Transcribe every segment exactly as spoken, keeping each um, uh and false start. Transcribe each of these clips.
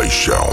paixão.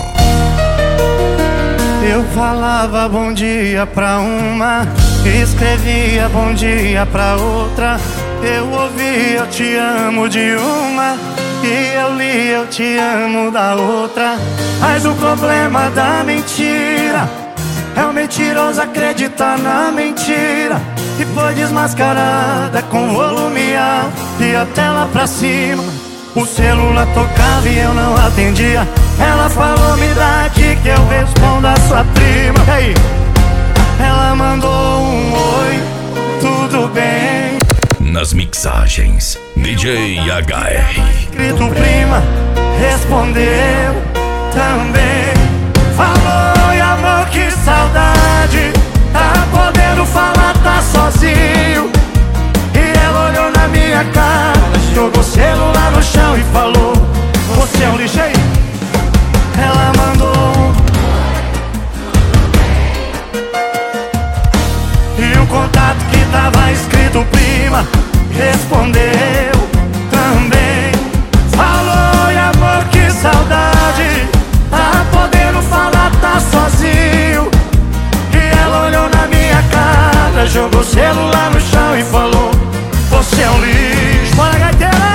Eu falava bom dia pra uma, escrevia bom dia pra outra. Eu ouvi eu te amo de uma, e eu li eu te amo da outra. Mas o problema da mentira é o mentiroso acreditar na mentira, e foi desmascarada com volume alto e a tela pra cima. O celular tocava e eu não atendia. Ela falou, me dá aqui que eu respondo a sua prima. E aí? Ela mandou um oi, tudo bem? Nas mixagens, D J H R. Escrito prima, respondeu também. Falou, e amor, que saudade. Tá podendo falar, tá sozinho. E ela olhou na minha cara, jogou o celular no chão e falou, você é um lixo aí. Ela mandou e o contato que tava escrito prima respondeu também. Falou, e amor, que saudade. Tá podendo falar, tá sozinho. E ela olhou na minha cara, jogou o celular no chão e falou, você é um lixo. Bora, gaiteira!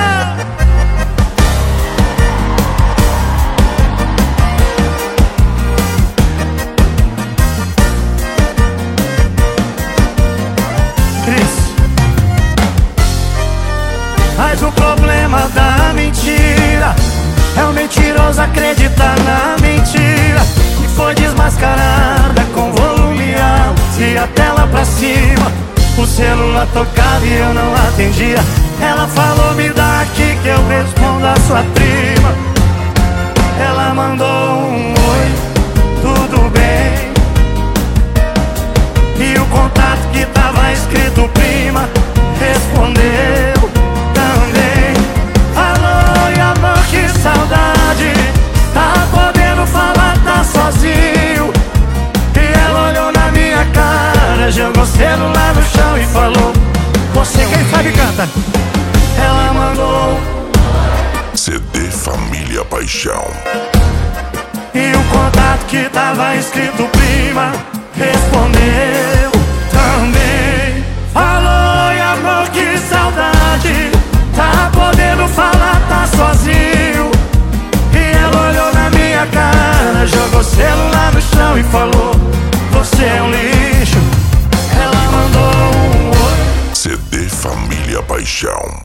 Mas o problema da mentira é o mentiroso acreditar na mentira, e foi desmascarada com volume alto e a tela pra cima. O celular tocava e eu não atendia. Ela falou, me dá aqui que eu respondo a sua prima. Ela mandou um oi, tudo bem? E o contato que tava escrito prima respondeu também. Alô, e amor, que saudade. Tá podendo falar, tá sozinho. E ela olhou na minha cara, jogou o celular no chão e falou, você quem sabe canta. Ela mandou C D Família Paixão. e o contato que tava escrito prima respondeu também. Falou,